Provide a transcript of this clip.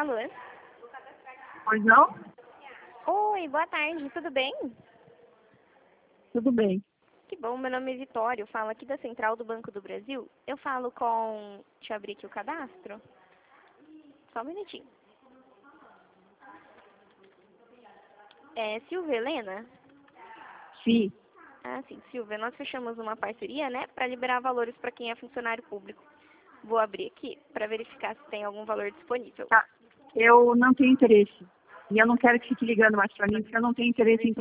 Alô? Pois não? Oi, boa tarde, tudo bem? Tudo bem. Que bom, meu nome é Vitória, eu falo aqui da Central do Banco do Brasil. Eu falo com... Deixa eu abrir aqui o cadastro. Só um minutinho. É Silvia Helena? Sim. Ah, sim, Silvia, nós fechamos uma parceria, né, para liberar valores para quem é funcionário público. Vou abrir aqui para verificar se tem algum valor disponível. Tá. Eu não tenho interesse. E eu não quero que fique ligando mais para mim, porque eu não tenho interesse em